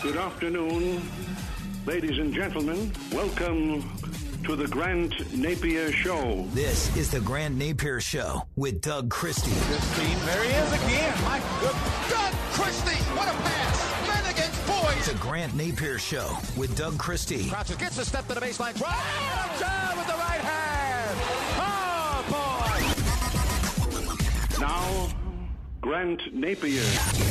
Good afternoon, ladies and gentlemen. Welcome to the Grant Napier Show. This is the Grant Napier Show with Doug Christie. There he is again. My goodness. Doug Christie, what a pass. Men against boys. The Grant Napier Show with Doug Christie. Crouches gets a step to the baseline. Right, jab with the right hand. Oh, boy. Now, Grant Napier.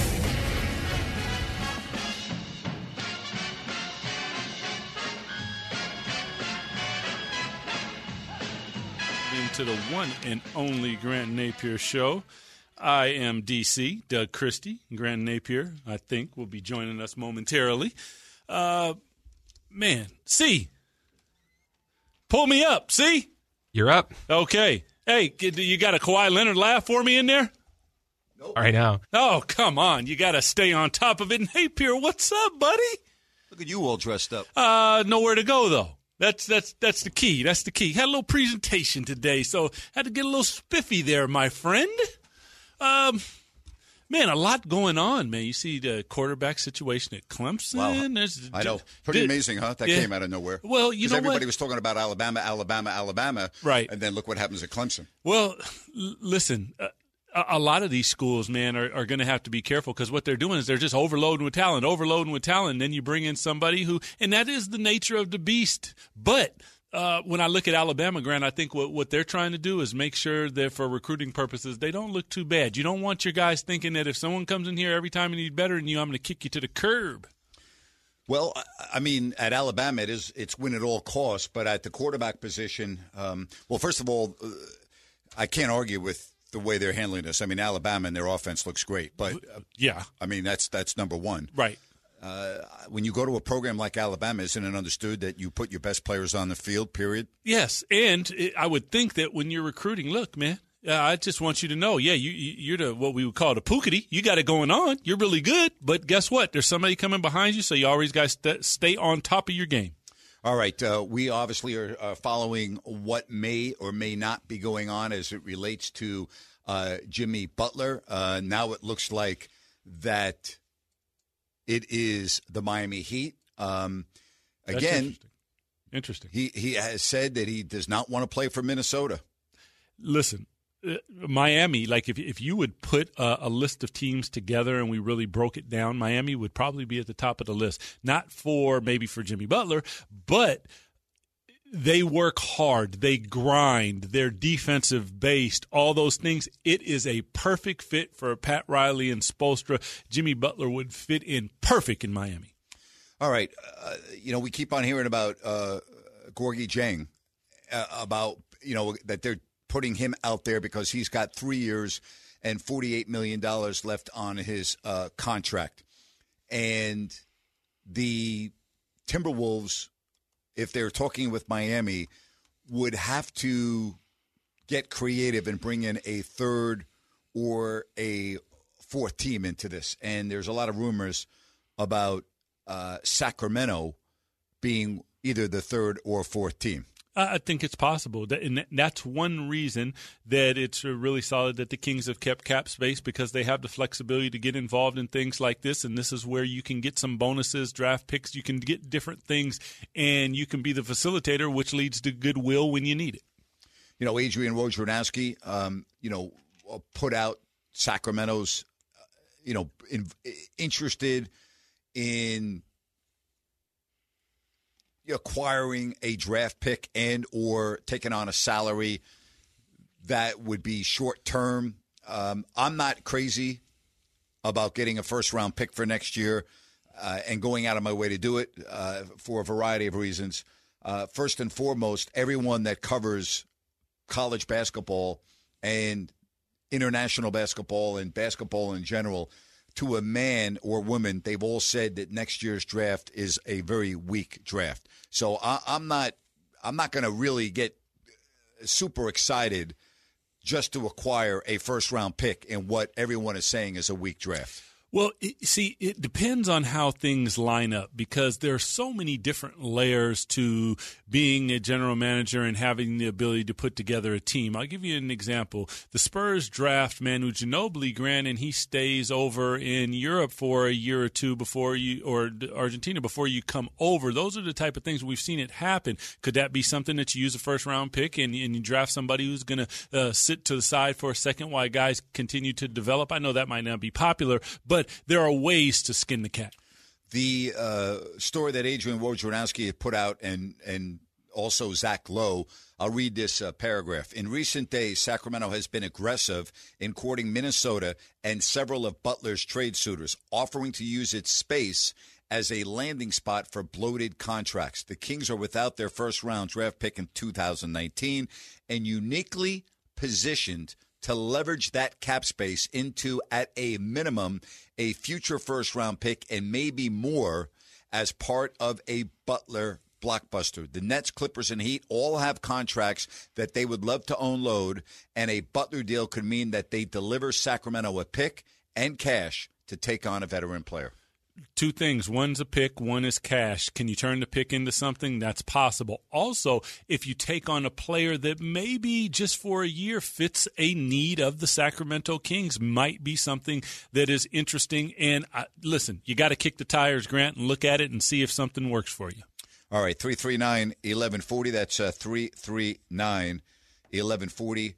To the one and only Grant Napier Show. I am DC, Doug Christie. Grant Napier, I think, will be joining us momentarily. C. Pull me up, C. You're up. Okay. Hey, you got a Kawhi Leonard laugh for me in there? Nope. All right now. Oh, come on. You got to stay on top of it. Napier, what's up, buddy? Look at you all dressed up. Nowhere to go, though. That's the key. That's the key. Had a little presentation today, so had to get a little spiffy there, my friend. Man, a lot going on, man. You see the quarterback situation at Clemson. Wow. I know. Pretty amazing, huh? That came out of nowhere. Well, you know everybody was talking about Alabama. Right. And then look what happens at Clemson. Well, listen, a lot of these schools, man, are going to have to be careful because what they're doing is they're just overloading with talent. Then you bring in somebody who – and that is the nature of the beast. But when I look at Alabama, Grant, I think what they're trying to do is make sure that for recruiting purposes they don't look too bad. You don't want your guys thinking that if someone comes in here every time and he's better than you, I'm going to kick you to the curb. Well, I mean, at Alabama, it's win at all costs. But at the quarterback position, first of all, I can't argue with the way they're handling this. I mean, Alabama and their offense looks great, but yeah, I mean that's number one. Right. When you go to a program like Alabama, isn't it understood that you put your best players on the field? Period. Yes, and I would think that when you're recruiting, look, man, I just want you to know, you're the what we would call the pookity. You got it going on. You're really good, but guess what? There's somebody coming behind you, so you always got to stay on top of your game. All right. We obviously are following what may or may not be going on as it relates to Jimmy Butler. Now it looks like that it is the Miami Heat. Again, interesting. He has said that he does not want to play for Minnesota. Listen, Miami, like if you would put a list of teams together and we really broke it down, Miami would probably be at the top of the list. Not maybe for Jimmy Butler, but they work hard. They grind. They're defensive based. All those things. It is a perfect fit for Pat Riley and Spoelstra. Jimmy Butler would fit in perfect in Miami. All right. We keep on hearing about Gorgui Dieng, about that they're putting him out there because he's got 3 years and $48 million left on his contract. And the Timberwolves, if they're talking with Miami, would have to get creative and bring in a third or a fourth team into this. And there's a lot of rumors about Sacramento being either the third or fourth team. I think it's possible. And that's one reason that it's really solid that the Kings have kept cap space, because they have the flexibility to get involved in things like this. And this is where you can get some bonuses, draft picks. You can get different things, and you can be the facilitator, which leads to goodwill when you need it. Adrian Wojnarowski, put out Sacramento's, interested in acquiring a draft pick and or taking on a salary that would be short term. I'm not crazy about getting a first-round pick for next year and going out of my way to do it for a variety of reasons. First and foremost, everyone that covers college basketball and international basketball and basketball in general, to a man or woman, they've all said that next year's draft is a very weak draft. So I'm not going to really get super excited just to acquire a first-round pick in what everyone is saying is a weak draft. Well, it depends on how things line up because there are so many different layers to being a general manager and having the ability to put together a team. I'll give you an example. The Spurs draft Manu Ginobili, Grant, and he stays over in Europe for a year or two or Argentina before you come over. Those are the type of things we've seen it happen. Could that be something that you use a first-round pick and you draft somebody who's going to sit to the side for a second while guys continue to develop? I know that might not be popular, but there are ways to skin the cat. The story that Adrian Wojnarowski had put out and also Zach Lowe, I'll read this paragraph. In recent days, Sacramento has been aggressive in courting Minnesota and several of Butler's trade suitors, offering to use its space as a landing spot for bloated contracts. The Kings are without their first-round draft pick in 2019 and uniquely positioned to leverage that cap space into, at a minimum, a future first-round pick and maybe more as part of a Butler blockbuster. The Nets, Clippers, and Heat all have contracts that they would love to unload, and a Butler deal could mean that they deliver Sacramento a pick and cash to take on a veteran player. Two things. One's a pick, one is cash. Can you turn the pick into something? That's possible. Also, if you take on a player that maybe just for a year fits a need of the Sacramento Kings, might be something that is interesting. And listen, you got to kick the tires, Grant, and look at it and see if something works for you. All right, 339-1140. That's 339-1140.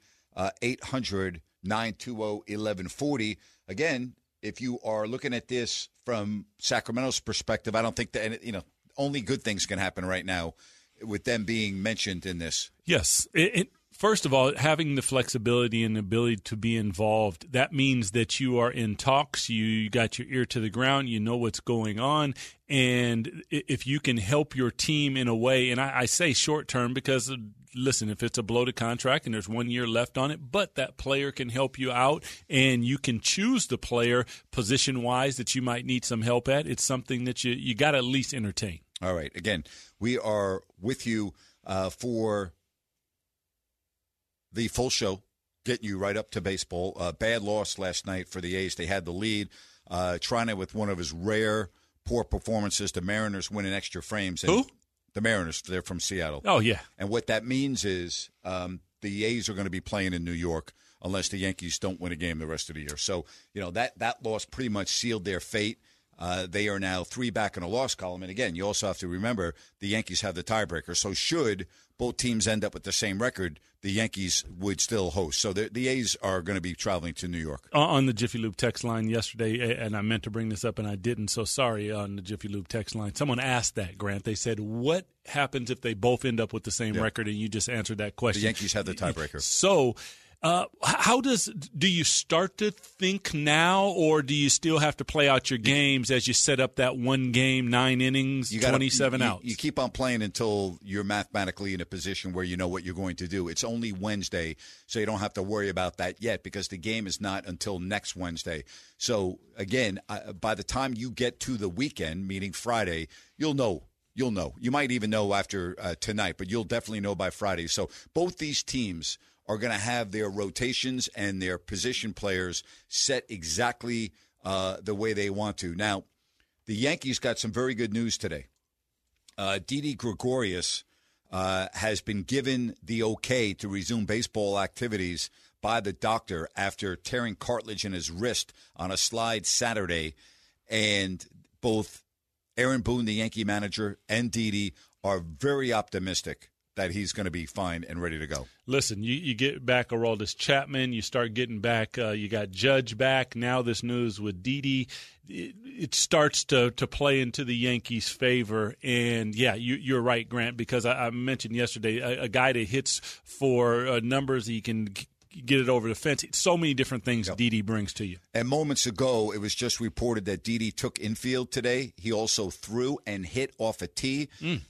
800-920-1140. Again, if you are looking at this from Sacramento's perspective, I don't think that, only good things can happen right now with them being mentioned in this. Yes. First of all, having the flexibility and ability to be involved, that means that you are in talks, you got your ear to the ground, you know what's going on, and if you can help your team in a way, and I say short term because listen, if it's a bloated contract and there's 1 year left on it, but that player can help you out and you can choose the player position-wise that you might need some help at, it's something that you got to at least entertain. All right. Again, we are with you for the full show, getting you right up to baseball. Bad loss last night for the A's. They had the lead. Trying with one of his rare poor performances. The Mariners win in extra frames. And who? The Mariners, they're from Seattle. Oh, yeah. And what that means is the A's are going to be playing in New York unless the Yankees don't win a game the rest of the year. So, that loss pretty much sealed their fate. They are now 3 back in a loss column. And, again, you also have to remember the Yankees have the tiebreaker. So should both teams end up with the same record, the Yankees would still host. So the A's are going to be traveling to New York. On the Jiffy Lube text line yesterday, and I meant to bring this up and I didn't, so sorry, on the Jiffy Lube text line, someone asked that, Grant. They said, what happens if they both end up with the same record? And you just answered that question. The Yankees have the tiebreaker. So how do you start to think now, or do you still have to play out your games as you set up that one game, 9 innings, 27 outs? You keep on playing until you're mathematically in a position where you know what you're going to do. It's only Wednesday, so you don't have to worry about that yet because the game is not until next Wednesday. So, again, by the time you get to the weekend, meaning Friday, you'll know. You'll know. You might even know after tonight, but you'll definitely know by Friday. So both these teams are going to have their rotations and their position players set exactly the way they want to. Now, the Yankees got some very good news today. Didi Gregorius has been given the okay to resume baseball activities by the doctor after tearing cartilage in his wrist on a slide Saturday. And both Aaron Boone, the Yankee manager, and Didi are very optimistic that he's going to be fine and ready to go. Listen, you get back Aroldis Chapman, you start getting back, you got Judge back. Now this news with Didi, it starts to play into the Yankees' favor. And, yeah, you're right, Grant, because I mentioned yesterday a guy that hits for numbers he can get it over the fence. So many different things Didi brings to you. And moments ago, it was just reported that Didi took infield today. He also threw and hit off a tee,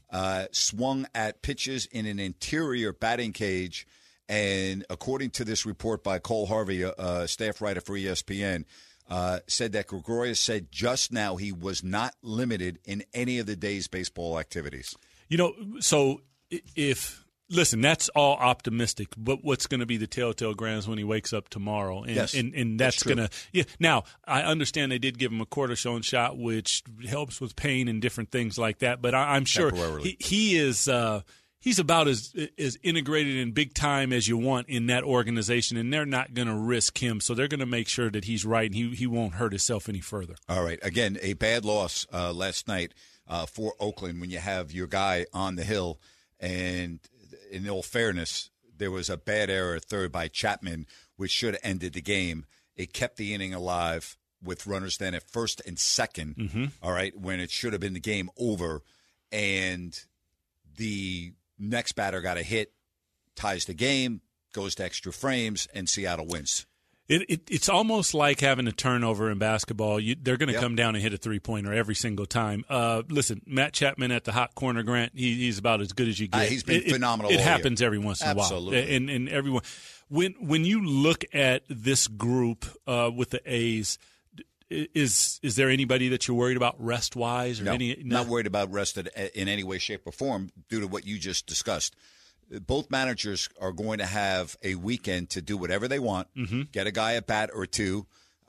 swung at pitches in an interior batting cage. And according to this report by Cole Harvey, staff writer for ESPN, said that Gregorius said just now he was not limited in any of the day's baseball activities. So if Listen, that's all optimistic, but what's going to be the telltale grounds when he wakes up tomorrow? And, yes, and that's going to – yeah. Now, I understand they did give him a cortisone shot, which helps with pain and different things like that, but I'm sure he is he's about as integrated and big time as you want in that organization, and they're not going to risk him, so they're going to make sure that he's right and he won't hurt himself any further. All right. Again, a bad loss last night for Oakland when you have your guy on the hill, and – in all fairness, there was a bad error at third by Chapman, which should have ended the game. It kept the inning alive with runners then at first and second, all right, when it should have been the game over. And the next batter got a hit, ties the game, goes to extra frames, and Seattle wins. It's almost like having a turnover in basketball. They're going to come down and hit a three-pointer every single time. Listen, Matt Chapman at the hot corner, Grant, he's about as good as you get. He's been phenomenal all year. It happens every once in a while. Absolutely. And everyone, when you look at this group with the A's, is there anybody that you're worried about rest-wise? Or no, not worried about rest in any way, shape, or form due to what you just discussed. Both managers are going to have a weekend to do whatever they want. Get a guy at bat or two.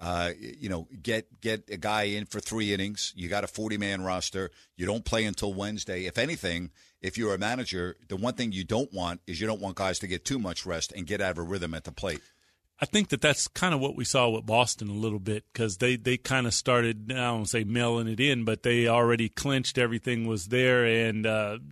Get a guy in for 3 innings. You got a 40-man roster. You don't play until Wednesday. If anything, if you're a manager, the one thing you don't want is you don't want guys to get too much rest and get out of a rhythm at the plate. I think that's kind of what we saw with Boston a little bit because they kind of started, I don't say mailing it in, but they already clinched, everything was there. And,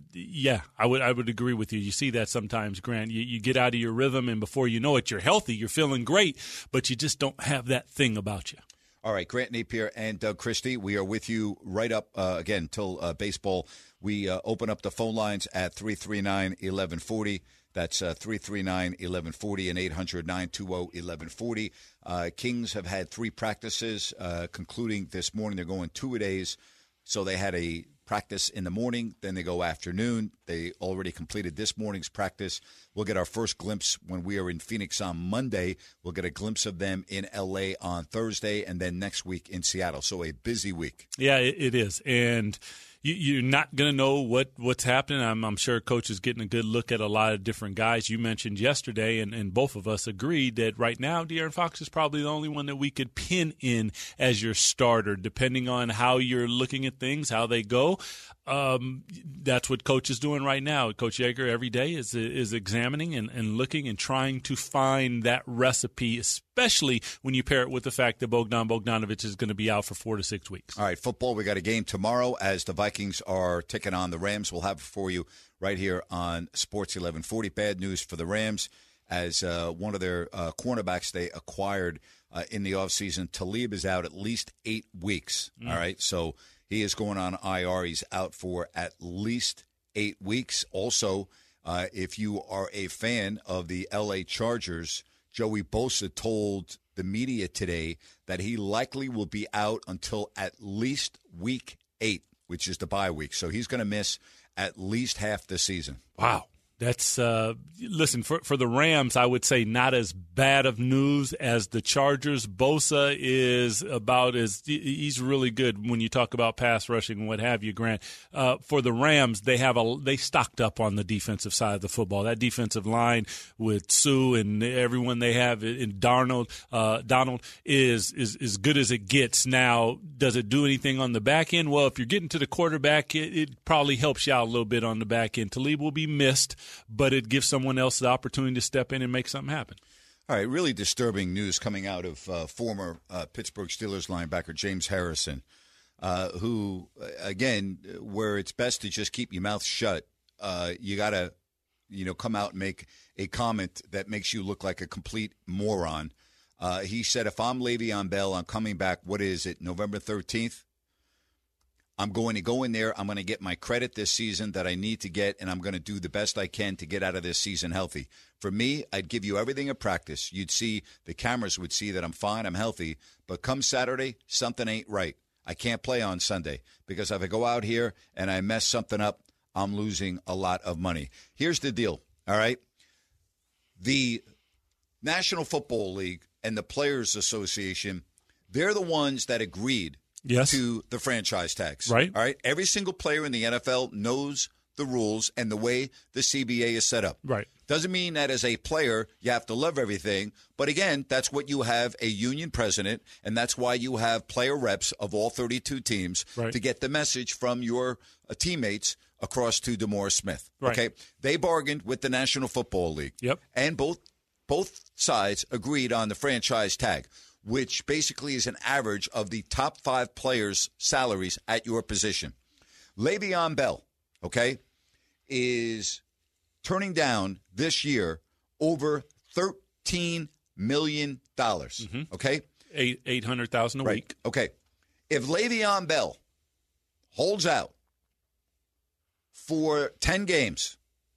I would agree with you. You see that sometimes, Grant. You get out of your rhythm, and before you know it, you're healthy, you're feeling great, but you just don't have that thing about you. All right, Grant Napier and Doug Christie, we are with you right up, again, till baseball. We open up the phone lines at 339-1140. That's 339-1140 and 800-920-1140. Kings have had 3 practices, concluding this morning. They're going 2-a-days. So they had a practice in the morning, then they go afternoon. They already completed this morning's practice. We'll get our first glimpse when we are in Phoenix on Monday. We'll get a glimpse of them in L.A. on Thursday, and then next week in Seattle. So a busy week. Yeah, it is. And you're not going to know what's happening. I'm sure Coach is getting a good look at a lot of different guys. You mentioned yesterday, and both of us agreed that right now De'Aaron Fox is probably the only one that we could pin in as your starter, depending on how you're looking at things, how they go. That's what Coach is doing right now. Coach Yeager every day is examining and looking and trying to find that recipe, especially when you pair it with the fact that Bogdan Bogdanovic is going to be out for 4 to 6 weeks. All right, football, we got a game tomorrow as the Vikings are taking on the Rams. We'll have it for you right here on Sports 1140. Bad news for the Rams as one of their cornerbacks they acquired in the offseason. Talib is out at least 8 weeks. All right, so he is going on IR. He's out for at least 8 weeks. Also, if you are a fan of the L.A. Chargers, Joey Bosa told the media today that he likely will be out until at least week 8, which is the bye week. So he's going to miss at least half the season. Wow. That's listen, for the Rams, I would say not as bad of news as the Chargers. Bosa is about as he's really good when you talk about pass rushing and what have you, Grant. For the Rams, they stocked up on the defensive side of the football. That defensive line with Sue and everyone they have in Donald is good as it gets. Now, does it do anything on the back end? Well, if you're getting to the quarterback, it probably helps you out a little bit on the back end. Talib will be missed, but it gives someone else the opportunity to step in and make something happen. All right, really disturbing news coming out of former Pittsburgh Steelers linebacker James Harrison, who, again, where it's best to just keep your mouth shut, you got to, come out and make a comment that makes you look like a complete moron. He said, if I'm Le'Veon Bell, I'm coming back, what is it, November 13th? I'm going to go in there. I'm going to get my credit this season that I need to get, and I'm going to do the best I can to get out of this season healthy. For me, I'd give you everything in practice. You'd see, the cameras would see that I'm fine, I'm healthy. But come Saturday, something ain't right. I can't play on Sunday because if I go out here and I mess something up, I'm losing a lot of money. Here's the deal, all right? The National Football League and the Players Association, they're the ones that agreed to the franchise tags. Right. All right. Every single player in the NFL knows the rules and the way the CBA is set up. Right. Doesn't mean that as a player you have to love everything. But again, that's what you have a union president, and that's why you have player reps of all 32 teams to get the message from your teammates across to DeMaurice Smith. Right. Okay, they bargained with the National Football League. Yep. And both sides agreed on the franchise tag, which basically is an average of the top 5 players' salaries at your position. Le'Veon Bell, okay, is turning down this year over $13 million. Okay, $800,000 a week. Okay, if Le'Veon Bell holds out for 10 games,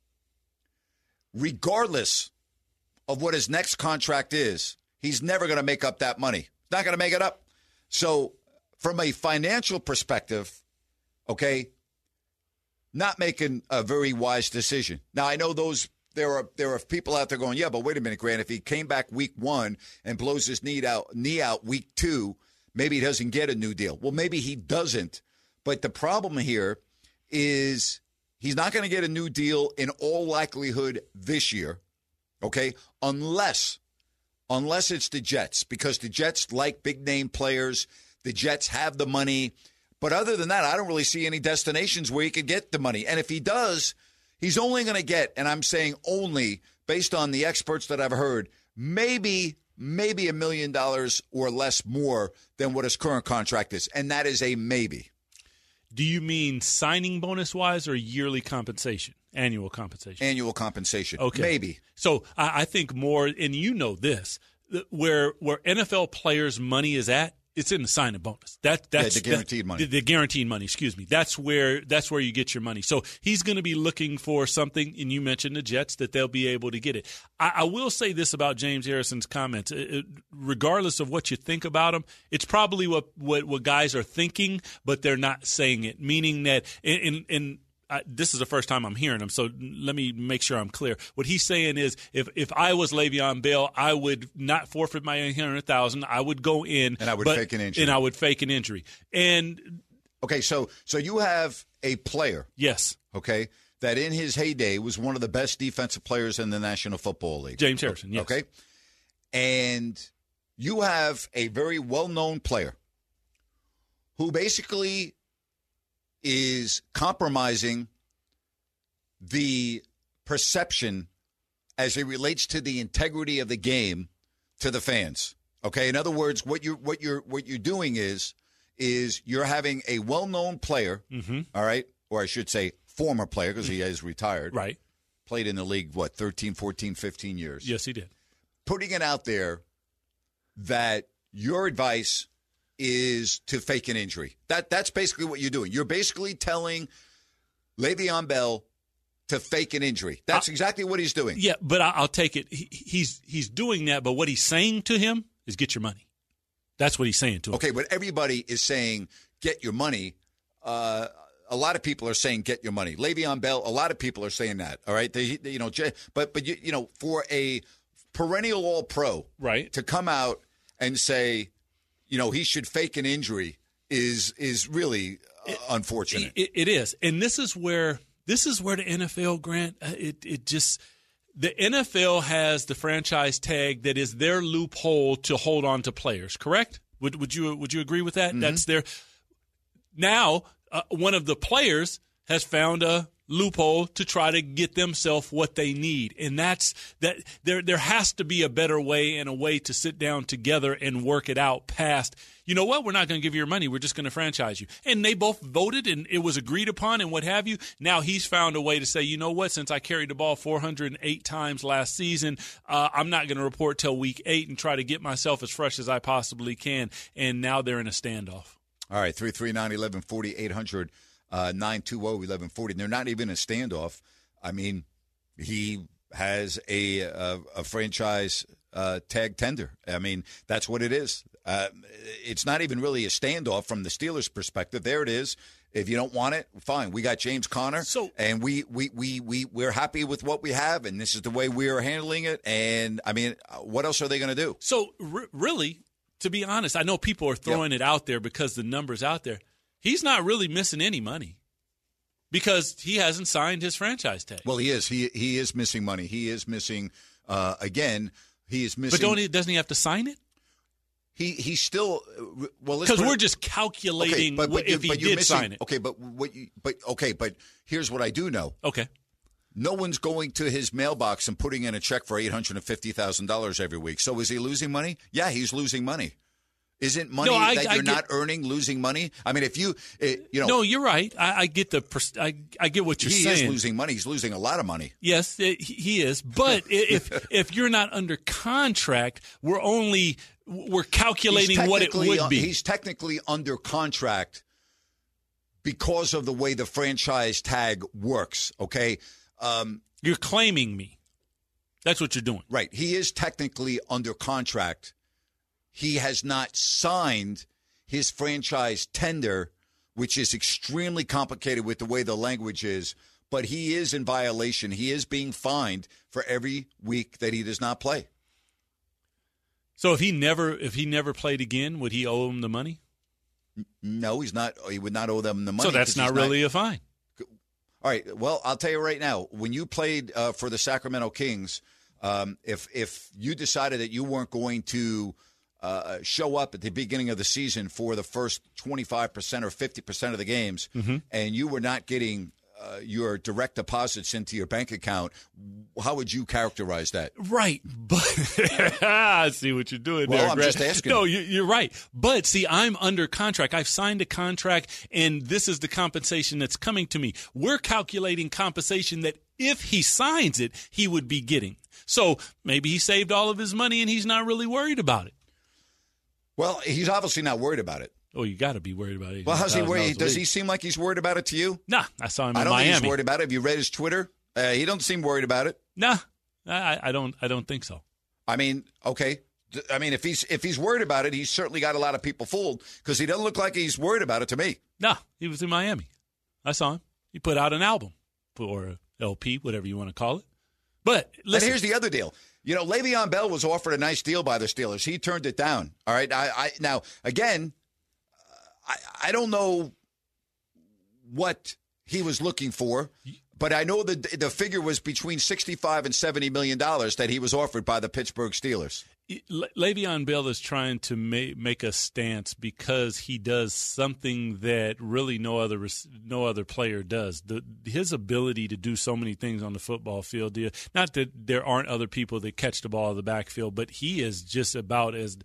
regardless of what his next contract is, he's never going to make up that money. He's not going to make it up. So, from a financial perspective, okay, not making a very wise decision. Now, I know there are people out there going, yeah, but wait a minute, Grant. If he came back week 1 and blows his knee out week 2, maybe he doesn't get a new deal. Well, maybe he doesn't. But the problem here is he's not going to get a new deal in all likelihood this year, okay, unless it's the Jets, because the Jets like big-name players. The Jets have the money. But other than that, I don't really see any destinations where he could get the money. And if he does, he's only going to get, and I'm saying only, based on the experts that I've heard, maybe $1 million or less more than what his current contract is. And that is a maybe. Do you mean signing bonus-wise or yearly compensation, annual compensation? Annual compensation. Okay. Maybe. So I think more, and you know this, where NFL players' money is at, it's in the signing bonus. That's the guaranteed money. The guaranteed money, excuse me. That's where you get your money. So he's going to be looking for something, and you mentioned the Jets, that they'll be able to get it. I will say this about James Harrison's comments. Regardless of what you think about him, it's probably what guys are thinking, but they're not saying it, meaning that this is the first time I'm hearing him, so let me make sure I'm clear. What he's saying is, if I was Le'Veon Bell, I would not forfeit my $800,000. I would go in, and I would fake an injury. And I would fake an injury. And okay, so you have a player, yes, okay, that in his heyday was one of the best defensive players in the National Football League, James Harrison. Yes, okay, and you have a very well-known player who basically is compromising the perception as it relates to the integrity of the game to the fans. Okay, in other words, what you're doing is you're having a well-known player, all right, or I should say former player because he is retired, right? Played in the league 13, 14, 15 years. Yes, he did. Putting it out there that your advice is to fake an injury. That's basically what you're doing. You're basically telling Le'Veon Bell to fake an injury. That's exactly what he's doing. Yeah, but I'll take it. He's doing that, but what he's saying to him is get your money. That's what he's saying to him. Okay, but everybody is saying get your money. A lot of people are saying get your money. Le'Veon Bell, a lot of people are saying that. All right, but for a perennial All-Pro, right, to come out and say, he should fake an injury is really unfortunate. It is, and this is where the NFL, Grant, the NFL has the franchise tag that is their loophole to hold on to players. Correct? Would you agree with that? Mm-hmm. That's their. Now, one of the players has found a loophole to try to get themselves what they need, and that's that. There has to be a better way and a way to sit down together and work it out past, you know what, we're not going to give you your money, we're just going to franchise you. And they both voted and it was agreed upon and what have you. Now he's found a way to say, you know what, since I carried the ball 408 times last season, I'm not going to report till week 8 and try to get myself as fresh as I possibly can. And now they're in a standoff. All right, 339-1140, 800 920-1140. They're not even a standoff. I mean, he has a franchise tag tender. I mean, that's what it is. It's not even really a standoff from the Steelers' perspective. There it is. If you don't want it, fine. We got James Conner, and we're happy with what we have, and this is the way we are handling it. And, I mean, what else are they going to do? So, really, to be honest, I know people are throwing it out there because the number's out there. He's not really missing any money. because he hasn't signed his franchise tag. Well, he is. He is missing money. He is missing, again, he is missing. But doesn't he have to sign it? He's still because we're just calculating if he did sign it. Okay, but here's what I do know. Okay, no one's going to his mailbox and putting in a check for $850,000 every week. So is he losing money? Yeah, he's losing money. Isn't money you're not earning losing money? I mean, if you no, you're right. I get I get what you're saying. He is losing money. He's losing a lot of money. Yes, he is. But if you're not under contract, we're calculating what it would be. He's technically under contract because of the way the franchise tag works. Okay, you're claiming me. That's what you're doing, right? He is technically under contract. He has not signed his franchise tender, which is extremely complicated with the way the language is, but he is in violation. He is being fined for every week that he does not play. So if he never played again, would he owe him the money? No, he's not. He would not owe them the money. So that's not really a fine. All right. Well, I'll tell you right now, when you played for the Sacramento Kings, if you decided that you weren't going to show up at the beginning of the season for the first 25% or 50% of the games, and you were not getting your direct deposits into your bank account, how would you characterize that? Right. But I see what you're doing there. Well, I'm just asking. No, you're right. But see, I'm under contract. I've signed a contract, and this is the compensation that's coming to me. We're calculating compensation that if he signs it, he would be getting. So maybe he saved all of his money, and he's not really worried about it. Well, he's obviously not worried about it. Oh, you got to be worried about it. Well, how's he worried? Does he seem like he's worried about it to you? Nah, I saw him in Miami. I don't think he's worried about it. Have you read his Twitter? He don't seem worried about it. Nah, I don't think so. I mean, okay. I mean, if he's worried about it, he's certainly got a lot of people fooled because he doesn't look like he's worried about it to me. Nah, he was in Miami. I saw him. He put out an album or an LP, whatever you want to call it. But listen, and here's the other deal. You know, Le'Veon Bell was offered a nice deal by the Steelers. He turned it down. All right. Now, again, I don't know what he was looking for, but I know the figure was between $65 and $70 million that he was offered by the Pittsburgh Steelers. Le'Veon Bell is trying to make a stance because he does something that really no other player does. His ability to do so many things on the football field. Not that there aren't other people that catch the ball in the backfield, but he is just about as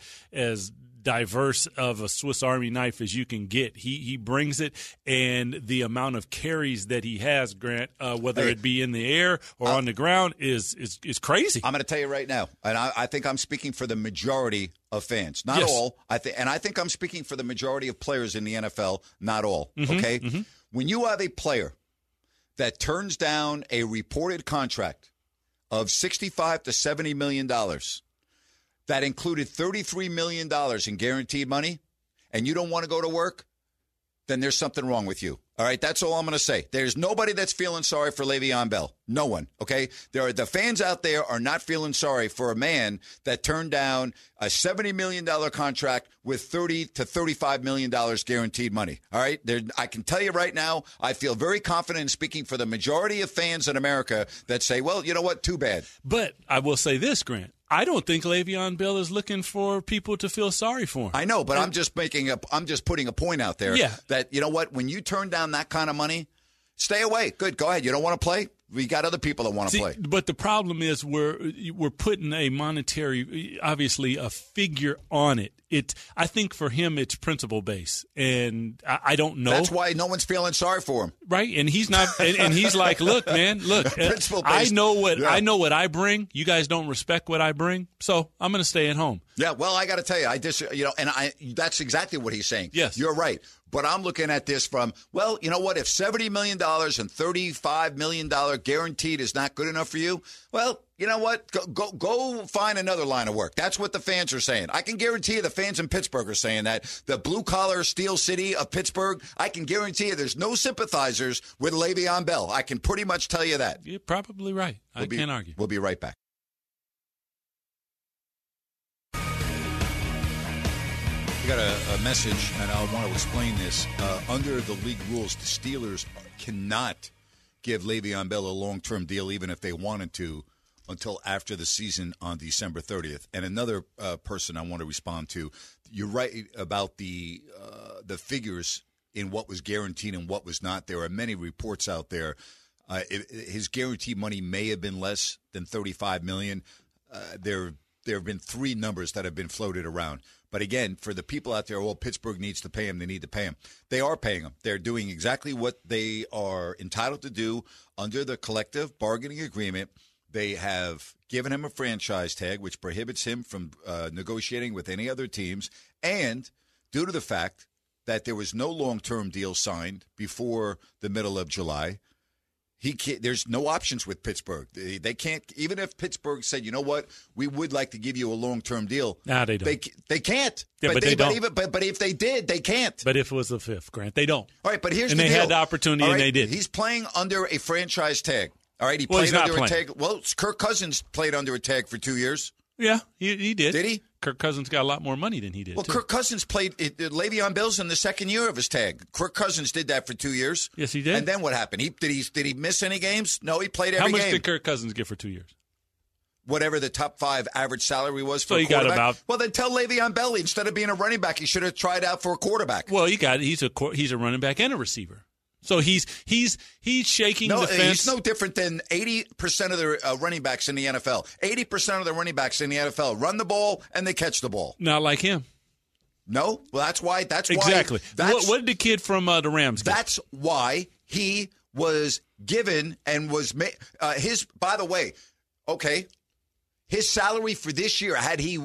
diverse of a Swiss Army knife as you can get. He brings it, and the amount of carries that he has, Grant, whether it be in the air or on the ground, is crazy. I'm going to tell you right now, and I think I'm speaking for the majority of fans, not all. I think I'm speaking for the majority of players in the NFL, not all. Okay, when you have a player that turns down a reported contract of $65 to $70 million. That included $33 million in guaranteed money, and you don't want to go to work, then there's something wrong with you. All right, that's all I'm going to say. There's nobody that's feeling sorry for Le'Veon Bell. No one, okay? The fans out there are not feeling sorry for a man that turned down a $70 million contract with $30 to $35 million guaranteed money. All right? I can tell you right now, I feel very confident in speaking for the majority of fans in America that say, well, you know what, too bad. But I will say this, Grant. I don't think Le'Veon Bell is looking for people to feel sorry for him. I know, but I'm just putting a point out there that, you know what, when you turn down that kind of money, stay away. Good, go ahead. You don't want to play? We got other people that want to play. But the problem is we're putting a monetary, obviously a figure on it. I think for him it's principle based, and I don't know. That's why no one's feeling sorry for him, right? And he's not, and he's like, look, man, I know what I bring. You guys don't respect what I bring, so I'm going to stay at home. Yeah, well, I got to tell you, that's exactly what he's saying. Yes, you're right. But I'm looking at this from, well, you know what? If $70 million and $35 million guaranteed is not good enough for you, well, you know what? Go find another line of work. That's what the fans are saying. I can guarantee you the fans in Pittsburgh are saying that. The blue-collar steel city of Pittsburgh, I can guarantee you there's no sympathizers with Le'Veon Bell. I can pretty much tell you that. You're probably right. I can't argue. We'll be right back. got a message, and I want to explain this. Under the league rules, the Steelers cannot give Le'Veon Bell a long-term deal, even if they wanted to, until after the season on December 30th. And another person I want to respond to, you're right about the figures in what was guaranteed and what was not. There are many reports out there. His guaranteed money may have been less than $35 million. There have been three numbers that have been floated around. But again, for the people out there, well, Pittsburgh needs to pay him. They need to pay him. They are paying him. They're doing exactly what they are entitled to do under the collective bargaining agreement. They have given him a franchise tag, which prohibits him from negotiating with any other teams. And due to the fact that there was no long-term deal signed before the middle of July, there's no options with Pittsburgh. They can't, even if Pittsburgh said, you know what, we would like to give you a long-term deal. No, they don't. They can't. Yeah, but they don't. But if they did, they can't. But if it was the fifth, Grant, they don't. All right, but here's the deal. deal. And they had the opportunity, and they did. He's playing under a franchise tag. All right, he Well, played he's not under a playing. tag. Well, Kirk Cousins played under a tag for 2 years. Yeah, he did. Did he? Kirk Cousins got a lot more money than he did. Well, too. Kirk Cousins played. Le'Veon Bell's in the second year of his tag. Kirk Cousins did that for 2 years. Yes, he did. And then what happened? Did he miss any games? No, he played every How much game. did Kirk Cousins get for 2 years? Whatever the top 5 average salary was for So a he got quarterback. about. Well, then tell Le'Veon Bell instead of being a running back, he should have tried out for a quarterback. Well, he's a running back and a receiver. So he's shaking the fence. He's no different than 80% of the running backs in the NFL. 80% of the running backs in the NFL run the ball and they catch the ball. Not like him. No, well, that's why. Exactly. What did the kid from the Rams get? That's why he was given and was his. By the way, okay, his salary for this year, had he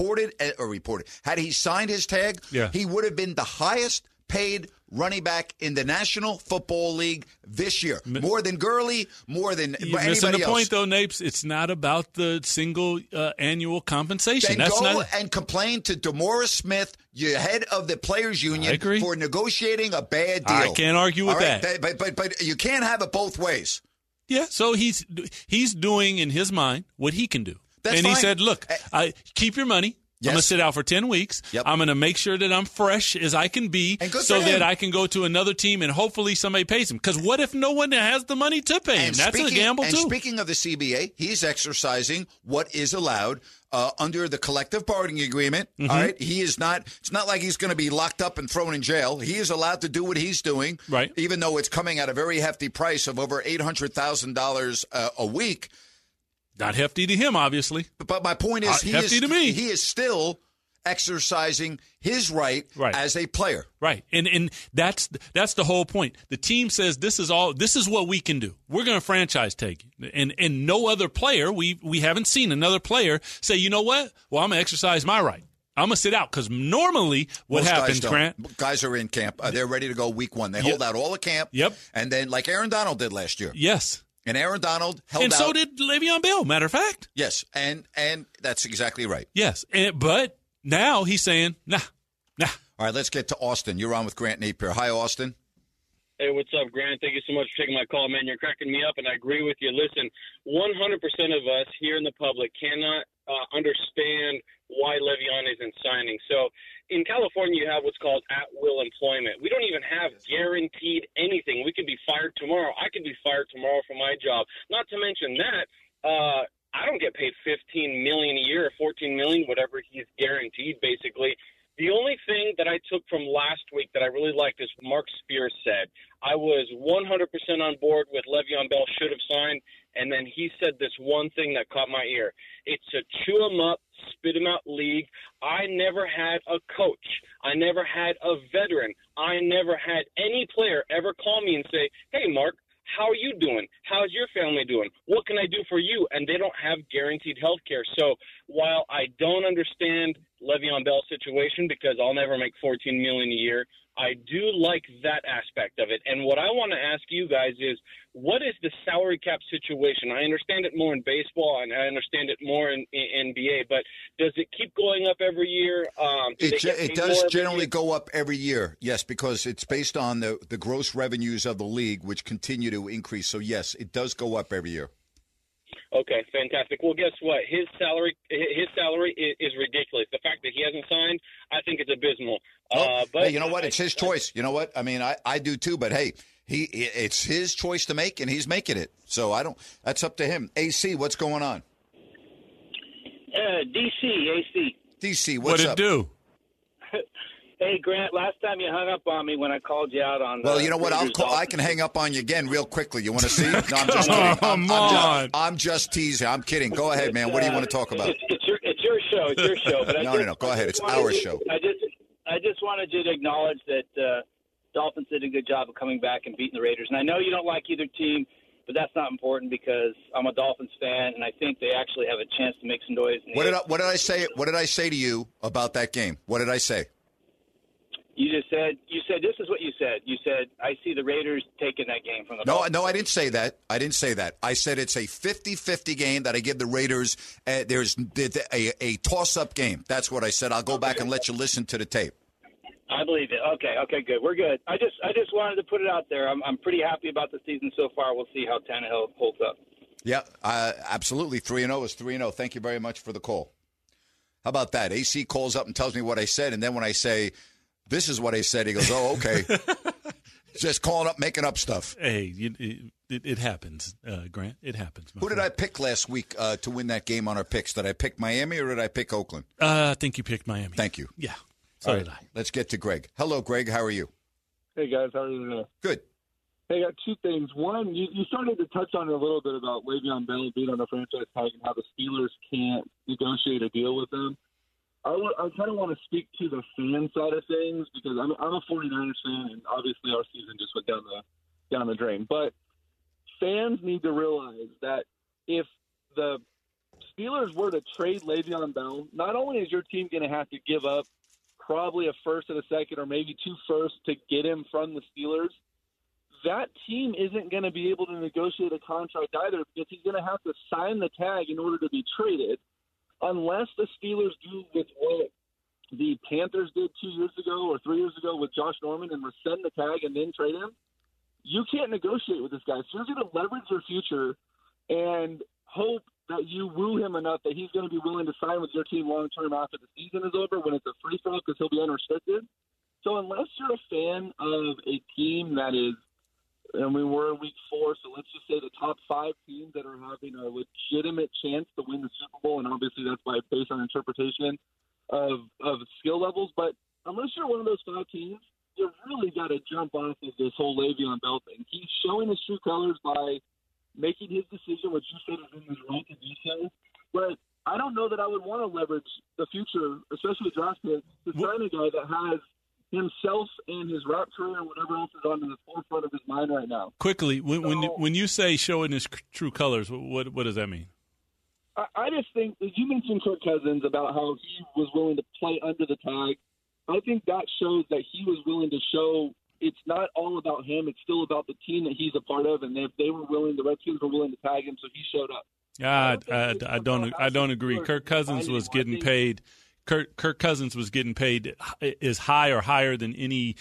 had he signed his tag, he would have been the highest paid running back in the National Football League this year. More than Gurley, more than You're anybody missing the else. point, though, Napes. It's not about the single annual compensation. Then That's go not and complain to DeMaurice Smith, your head of the Players Union, for negotiating a bad deal. I can't argue with that. But you can't have it both ways. Yeah, so he's doing in his mind what he can do. That's and fine. He said, look, keep your money. Yes. I'm going to sit out for 10 weeks. Yep. I'm going to make sure that I'm fresh as I can be so that I can go to another team and hopefully somebody pays him. Because what if no one has the money to pay him? That's a gamble, too. And speaking of the CBA, he's exercising what is allowed under the collective bargaining agreement. Mm-hmm. All right, he is not. It's not like he's going to be locked up and thrown in jail. He is allowed to do what he's doing, right? Even though it's coming at a very hefty price of over $800,000 a week. Not hefty to him, obviously. But my point is, hefty to me. He is still exercising his right as a player. Right. And that's the whole point. The team says this is what we can do. We're going to franchise tag you. And no other player, we haven't seen another player say, you know what? Well, I'm going to exercise my right. I'm going to sit out because normally what Most happens, Grant? Guys are in camp. They're ready to go week 1. They hold out all the camp. Yep. And then like Aaron Donald did last year. Yes. And Aaron Donald held out. And so did Le'Veon Bell, matter of fact. Yes. And that's exactly right. Yes. But now he's saying, nah. All right, let's get to Austin. You're on with Grant Napier. Hi, Austin. Hey, what's up, Grant? Thank you so much for taking my call, man. You're cracking me up, and I agree with you. Listen, 100% of us here in the public cannot understand why Le'Veon isn't signing. So in California, you have what's called at-will employment. We don't even have guaranteed anything. We could be fired tomorrow. I could be fired tomorrow from my job. Not to mention that I don't get paid $15 million a year or $14 million, whatever he's guaranteed, basically. The only thing that I took from last week that I really liked is Mark Spears said. I was 100% on board with Le'Veon Bell should have signed, and then he said this one thing that caught my ear. It's a chew him up, spit him out league. I never had a coach. I never had a veteran. I never had any player ever call me and say, hey, Mark, how are you doing? How's your family doing? What can I do for you? And they don't have guaranteed health care. So while I don't understand Le'Veon Bell's situation because I'll never make $14 million a year, I do like that aspect of it. And what I want to ask you guys is, what is the salary cap situation? I understand it more in baseball and I understand it more in NBA, but does it keep going up every year? It does generally go up every year, yes, because it's based on the gross revenues of the league, which continue to increase. So, yes, it does go up every year. Okay, fantastic. Well, guess what? His salary is ridiculous. The fact that he hasn't signed, I think it's abysmal. But hey, you know what? It's his choice. You know what? I mean, I do too. But hey, it's his choice to make, and he's making it. So that's up to him. AC, what's going on? DC, what's up? What'd it do? Hey, Grant, last time you hung up on me when I called you out on Well, you know what? I can hang up on you again real quickly. You want to see? No, I'm just kidding. Come on. I'm just teasing. I'm kidding. Go ahead, man. What do you want to talk about? It's your show. It's your show. But No. Go ahead. It's our show. I just wanted you to acknowledge that Dolphins did a good job of coming back and beating the Raiders. And I know you don't like either team, but that's not important because I'm a Dolphins fan, and I think they actually have a chance to make some noise. What did I say? What did I say to you about that game? What did I say? You said this is what you said. You said, I see the Raiders taking that game from the Dolphins. No, I didn't say that. I said it's a 50-50 game that I give the Raiders. There's a toss-up game. That's what I said. I'll go back and let you listen to the tape. I believe it. Okay, good. We're good. I just wanted to put it out there. I'm pretty happy about the season so far. We'll see how Tannehill holds up. Yeah, absolutely. 3-0 is 3-0. Thank you very much for the call. How about that? AC calls up and tells me what I said, and then when I say, this is what I said, he goes, oh, okay. Just calling up, making up stuff. Hey, it happens, Grant. It happens. Who did I pick last week to win that game on our picks? Did I pick Miami or did I pick Oakland? I think you picked Miami. Thank you. Yeah. So did I. Let's get to Greg. Hello, Greg. How are you? Hey, guys. How are you doing? Good. Hey, I got two things. One, you started to touch on it a little bit about Le'Veon Bell being on the franchise tag and how the Steelers can't negotiate a deal with them. I kind of want to speak to the fan side of things because I'm a 49ers fan, and obviously our season just went down the drain. But fans need to realize that if the Steelers were to trade Le'Veon Bell, not only is your team going to have to give up probably a first and a second or maybe 2 firsts to get him from the Steelers, that team isn't going to be able to negotiate a contract either because he's going to have to sign the tag in order to be traded. Unless the Steelers do with what the Panthers did 2 years ago or 3 years ago with Josh Norman and rescind the tag and then trade him, you can't negotiate with this guy. So you're going to leverage your future and hope that you woo him enough that he's going to be willing to sign with your team long-term after the season is over when it's a free-for-all because he'll be unrestricted. So unless you're a fan of a team that is, and we're in week 4, so let's just say the top 5 teams that are having a legitimate chance to win the Super Bowl, and obviously that's based on interpretation of skill levels. But unless you're one of those 5 teams, you really got to jump off of this whole Le'Veon Bell thing. He's showing his true colors by making his decision, which you said is in his right to do so. But I don't know that I would want to leverage the future, especially draft picks, to sign a guy that has himself and his rap career and whatever else is on the forefront of his mind right now. Quickly, when you say showing his true colors, what does that mean? I just think that you mentioned Kirk Cousins about how he was willing to play under the tag. I think that shows that he was willing to show it's not all about him. It's still about the team that he's a part of, and if they were willing, the Redskins were willing to tag him, so he showed up. I don't agree. Kirk Cousins was getting paid. Kirk Cousins was getting paid is high or higher than any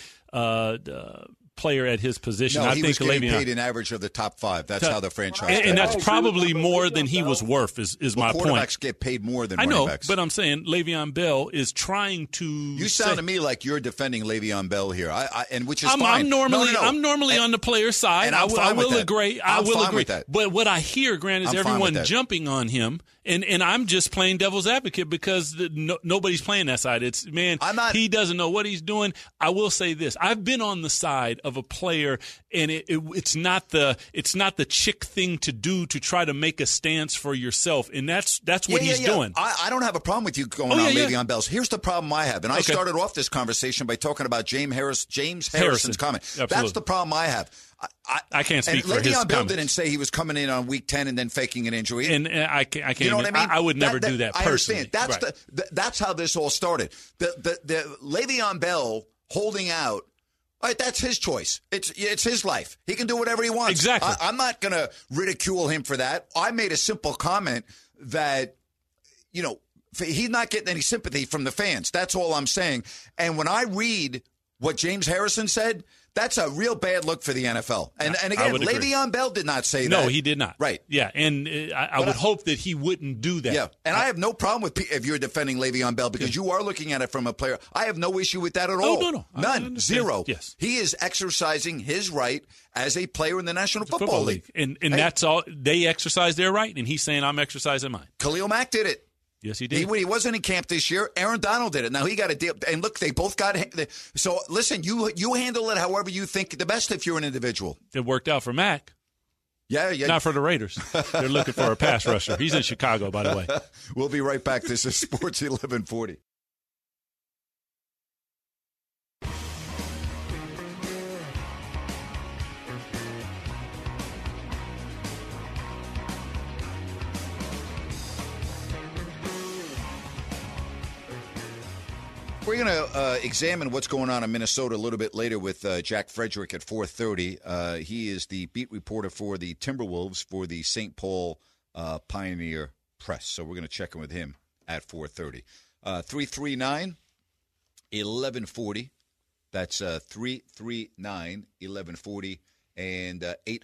player at his position. No, I he think was getting Le'Veon, paid an average of the top 5. That's how the franchise. And that's probably more than he was worth. Is my point. Quarterbacks get paid more than running backs. But I'm saying Le'Veon Bell is trying to. You sound to me like you're defending Le'Veon Bell here, and which is fine. I'm normally on the player's side. And I will agree. I will agree. With that. But what I hear, Grant, is everyone jumping on him. And I'm just playing devil's advocate because nobody's playing that side. It's he doesn't know what he's doing. I will say this: I've been on the side of a player, and it's not the chick thing to do to try to make a stance for yourself, and that's what he's doing. I don't have a problem with you going on Le'Veon Bell's. Here's the problem I have, and I started off this conversation by talking about James Harrison's comment. Absolutely. That's the problem I have. I can't speak for his Le'Veon Bell comments. didn't say he was coming in on week 10 and then faking an injury. And I can't. You know what I mean? I would never do that personally. I understand. That's how this all started. The Le'Veon Bell holding out. All right, that's his choice. It's his life. He can do whatever he wants. Exactly. I'm not going to ridicule him for that. I made a simple comment that, he's not getting any sympathy from the fans. That's all I'm saying. And when I read what James Harrison said, That's a real bad look for the NFL. And I again, would agree. Le'Veon Bell did not say that. No, he did not. Right. Yeah, and I would hope that he wouldn't do that. Yeah, and I have no problem with if you're defending Le'Veon Bell because you are looking at it from a player. I have no issue with that at all. No. None. Zero. Yes. He is exercising his right as a player in the National Football League. And that's all. They exercise their right, and he's saying, I'm exercising mine. Khalil Mack did it. Yes, he did. When he wasn't in camp this year, Aaron Donald did it. Now he got a deal. And look, they both got. So listen, you handle it however you think the best if you're an individual. It worked out for Mack. Yeah. Not for the Raiders. They're looking for a pass rusher. He's in Chicago, by the way. We'll be right back. This is Sports 1140. We're going to examine what's going on in Minnesota a little bit later with Jack Frederick at 4:30. He is the beat reporter for the Timberwolves for the St. Paul Pioneer Press. So we're going to check in with him at 4:30. 339-1140. That's 339-1140 and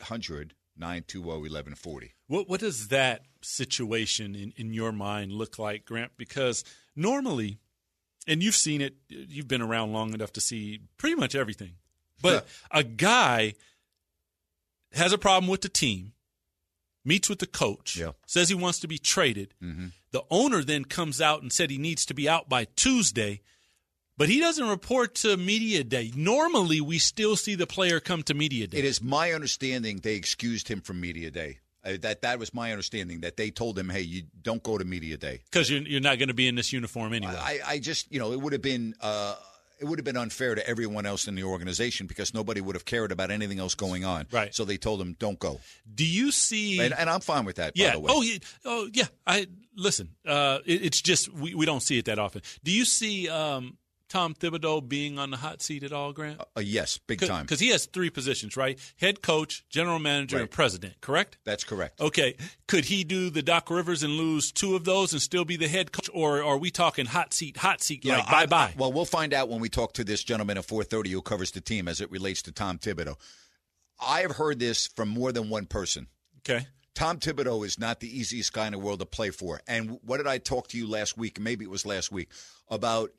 800-920-1140. What does that situation in your mind look like, Grant? Because normally – and you've seen it. You've been around long enough to see pretty much everything. But a guy has a problem with the team, meets with the coach, says he wants to be traded. Mm-hmm. The owner then comes out and said he needs to be out by Tuesday, but he doesn't report to media day. Normally, we still see the player come to media day. It is my understanding they excused him from media day. That was my understanding, that they told him, hey, you don't go to media day. Because you're not going to be in this uniform anyway. I just, it would have been unfair to everyone else in the organization because nobody would have cared about anything else going on. Right. So they told him, don't go. Do you see? And I'm fine with that, by the way. Yeah. Listen, it's just we don't see it that often. Do you see Tom Thibodeau being on the hot seat at all, Grant? Yes, big time. Because he has three positions, right? Head coach, general manager, and president, correct? That's correct. Okay. Could he do the Doc Rivers and lose two of those and still be the head coach? Or are we talking hot seat, like bye-bye? Well, we'll find out when we talk to this gentleman at 4:30 who covers the team as it relates to Tom Thibodeau. I have heard this from more than one person. Okay. Tom Thibodeau is not the easiest guy in the world to play for. And what did I talk to you last week? Maybe it was last week about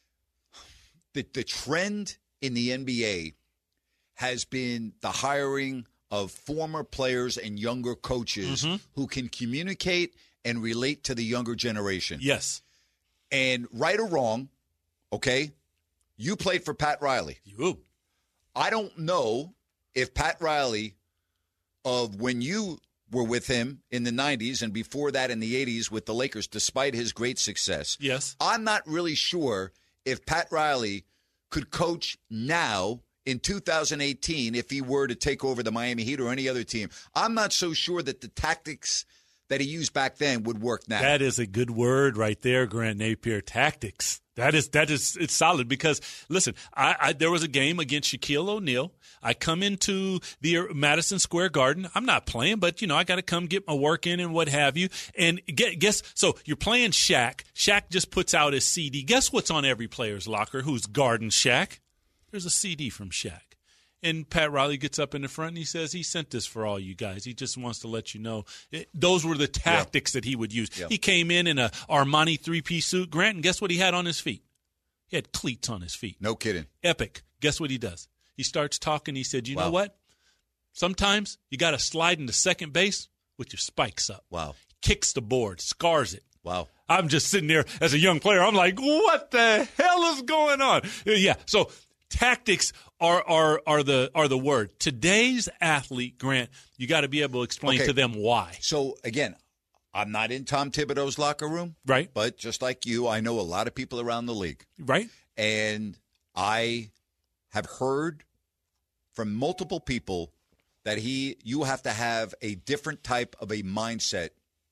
the trend in the NBA has been the hiring of former players and younger coaches who can communicate and relate to the younger generation. Yes. And right or wrong, okay, you played for Pat Riley. I don't know if Pat Riley, of when you were with him in the 90s and before that in the 80s with the Lakers, despite his great success. Yes. I'm not really sure if Pat Riley could coach now in 2018 if he were to take over the Miami Heat or any other team. I'm not so sure that the tactics that he used back then would work now. That is a good word right there, Grant Napier. Tactics. That is it's solid because, listen, there was a game against Shaquille O'Neal. I come into the Madison Square Garden. I'm not playing, but, I got to come get my work in and what have you. And so you're playing Shaq. Shaq just puts out his CD. Guess what's on every player's locker who's guarding Shaq? There's a CD from Shaq. And Pat Riley gets up in the front and he says, he sent this for all you guys. He just wants to let you know. Those were the tactics that he would use. Yeah. He came in a Armani three-piece suit, Grant, and guess what he had on his feet? He had cleats on his feet. No kidding. Epic. Guess what he does? He starts talking. He said, you know what? Sometimes you got to slide into second base with your spikes up. Wow. Kicks the board, scars it. Wow. I'm just sitting there as a young player. I'm like, what the hell is going on? Yeah. So tactics are the word. Today's athlete, Grant, you got to be able to explain to them why. So again, I'm not in Tom Thibodeau's locker room, right? But just like you, I know a lot of people around the league, right? And I have heard from multiple people that you have to have a different type of a mindset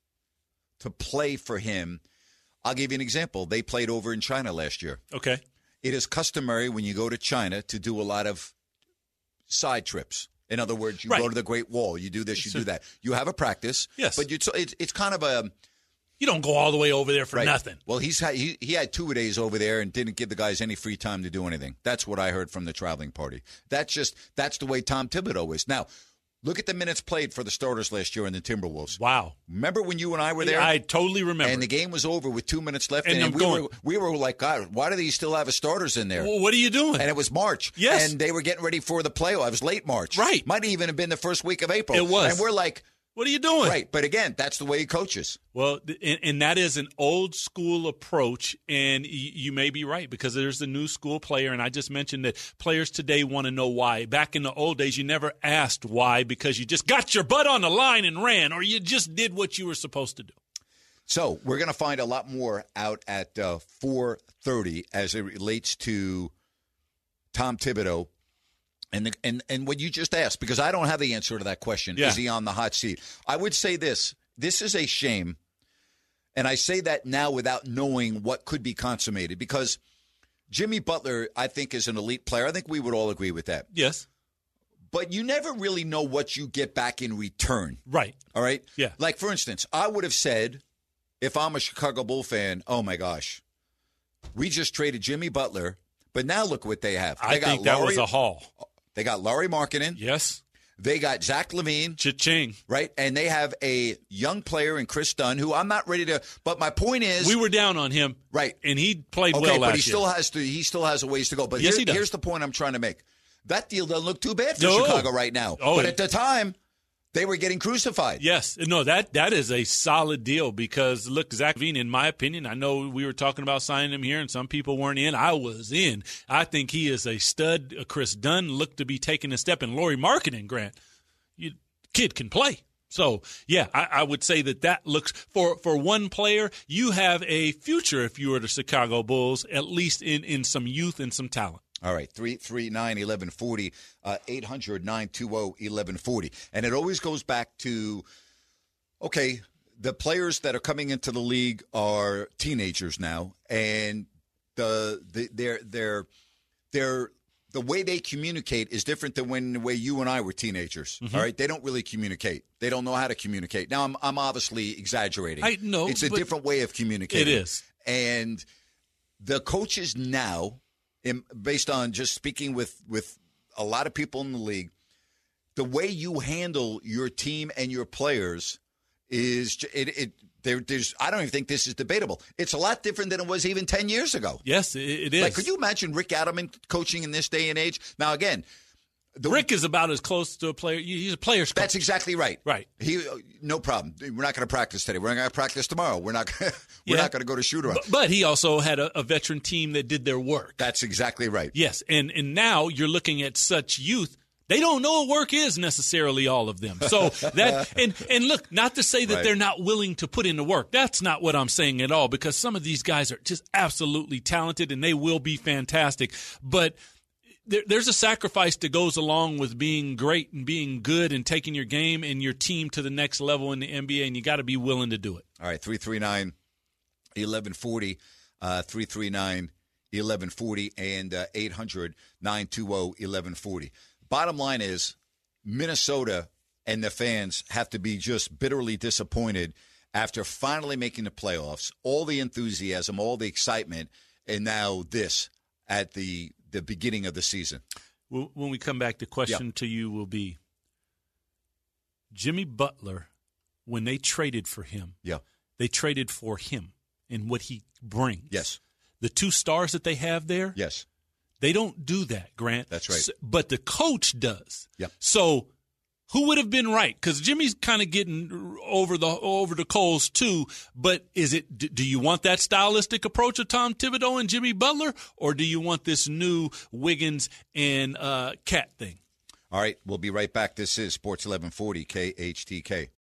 to play for him. I'll give you an example. They played over in China last year. Okay. It is customary when you go to China to do a lot of side trips. In other words, you go to the Great Wall. You do this, you do that. You have a practice. Yes. But it's kind of a You don't go all the way over there for Right. nothing. Well, he had 2 days over there and didn't give the guys any free time to do anything. That's what I heard from the traveling party. That's the way Tom Thibodeau is. Now, look at the minutes played for the starters last year in the Timberwolves. Wow. Remember when you and I were there? I totally remember. And the game was over with 2 minutes left. And we were like, God, why do these still have a starters in there? Well, what are you doing? And it was March. Yes. And they were getting ready for the playoffs. It was late March. Right. Might even have been the first week of April. It was. And we're like, what are you doing? right. But again, that's the way he coaches. Well, and that is an old school approach, and you may be right because there's the new school player, and I just mentioned that players today want to know why. Back in the old days, you never asked why because you just got your butt on the line and ran, or you just did what you were supposed to do. So we're going to find a lot more out at 4:30 as it relates to Tom Thibodeau. And what you just asked, because I don't have the answer to that question, is he on the hot seat? I would say this is a shame, and I say that now without knowing what could be consummated, because Jimmy Butler, I think, is an elite player. I think we would all agree with that. Yes. But you never really know what you get back in return. Right. All right? Yeah. Like, for instance, I would have said, if I'm a Chicago Bull fan, oh, my gosh, we just traded Jimmy Butler, but now look what they have. I think that was a haul. They got Lauri Markkanen. Yes. They got Zach LaVine. Cha-ching. Right? And they have a young player in Chris Dunn, who I'm not ready to – but my point is – we were down on him. Right. And he played well last year. Okay, but he still has a ways to go. But yes, he does. Here's the point I'm trying to make. That deal doesn't look too bad for No. Chicago right now. Oh, but at the time, they were getting crucified. Yes. No, that is a solid deal because, look, Zach LaVine, in my opinion, I know we were talking about signing him here and some people weren't in. I was in. I think he is a stud. Chris Dunn looked to be taking a step. And Lauri Markkanen, Grant, kid can play. So, yeah, I would say that looks – for one player, you have a future if you were the Chicago Bulls, at least in some youth and some talent. All right, 339-1140, 800-920-1140. And it always goes back to, okay, the players that are coming into the league are teenagers now, and the way they communicate is different than the way you and I were teenagers. Mm-hmm. All right, they don't really communicate. They don't know how to communicate. Now, I'm obviously exaggerating. I know, it's a different way of communicating. It is, and the coaches now, based on just speaking with a lot of people in the league, the way you handle your team and your players is there's I don't even think this is debatable. It's a lot different than it was even 10 years ago. Yes, it is. Like, could you imagine Rick Adelman coaching in this day and age? Now, again, Rick is about as close to a player. He's a player's coach. That's exactly right. Right. No problem. We're not going to practice today. We're not going to practice tomorrow. We're not going to go to shoot-around. But he also had a veteran team that did their work. That's exactly right. Yes, and now you're looking at such youth. They don't know what work is necessarily, all of them. So that and look, not to say that they're not willing to put in the work. That's not what I'm saying at all, because some of these guys are just absolutely talented and they will be fantastic. But there's a sacrifice that goes along with being great and being good and taking your game and your team to the next level in the NBA, and you got to be willing to do it. All right, 339-1140, 339-1140, and 800-920-1140. Bottom line is, Minnesota and the fans have to be just bitterly disappointed after finally making the playoffs, all the enthusiasm, all the excitement, and now this at the beginning of the season. When we come back, the question to you will be, Jimmy Butler, when they traded for him, they traded for him and what he brings. Yes. The two stars that they have there, yes, they don't do that, Grant. That's right. But the coach does. Yep. So who would have been right? Because Jimmy's kind of getting over the coals too. But is it? Do you want that stylistic approach of Tom Thibodeau and Jimmy Butler, or do you want this new Wiggins and Cat thing? All right, we'll be right back. This is Sports 1140 KHTK.